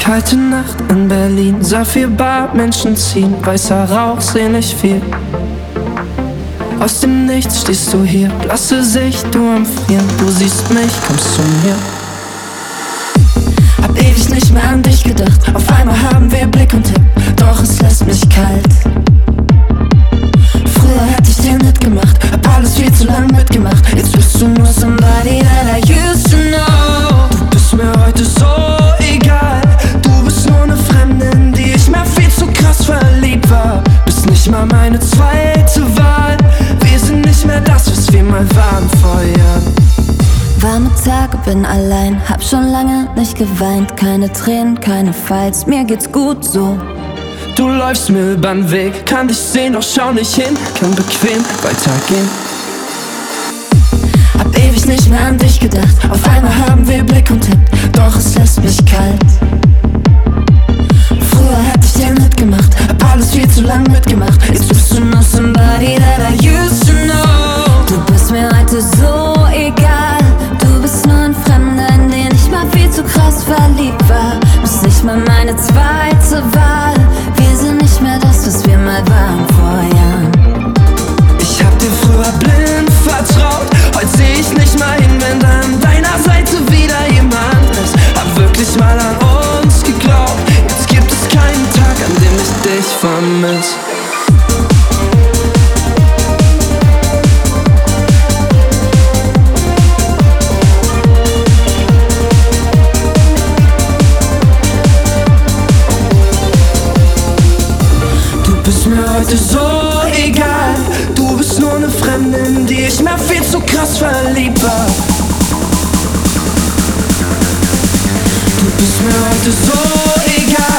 Kalte Nacht in Berlin, sah 4 Barmenschen ziehen, weißer Rauch, seh nicht viel. Aus dem Nichts stehst du hier, blasse Sicht, du am Frieren. Du siehst mich, kommst zu mir. Hab ewig nicht mehr an dich gedacht, auf einmal haben wir Blick und Tipp, doch es lässt mich kalt. Früher hätte ich den Hit gemacht, hab alles viel zu lang mitgemacht. Jetzt bist du nur somebody that I used to know. Du bist mir heute so egal, du bist nur ne Fremde, in die ich mal viel zu krass verliebt war. Bist nicht mal meine zweite Wahl, wir sind nicht mehr das, was wir mal waren vor Jahren. Warme Tage, bin allein, hab schon lange nicht geweint. Keine Tränen, keine Fights, mir geht's gut so. Du läufst mir übern Weg, kann dich sehen, doch schau nicht hin. Kann bequem weitergehen. Hab ewig nicht mehr an dich gedacht, auf einmal haben wir Blick und Tipp, doch es lässt mich kalt. Früher hätte ich den Hit gemacht, hab alles viel zu lang mitgemacht. Jetzt bist du nur somebody that I used to know. Du bist mir heute so egal, du bist nur ein Fremder, in den ich mal viel zu krass verliebt war. Bist nicht mal meine zweite Wahl, wir sind nicht mehr das, was wir mal waren vor Jahren. Ich hab dir früher blind vertraut, heute seh ich nicht mal hin, wenn da an deiner Seite wieder jemand ist. Hab wirklich mal an uns geglaubt, jetzt gibt es keinen Tag, an dem ich dich vermiss. Du bist mir heute so egal, du bist nur ne Fremde, in die ich mal viel zu krass verliebt war. Du bist mir heute so egal.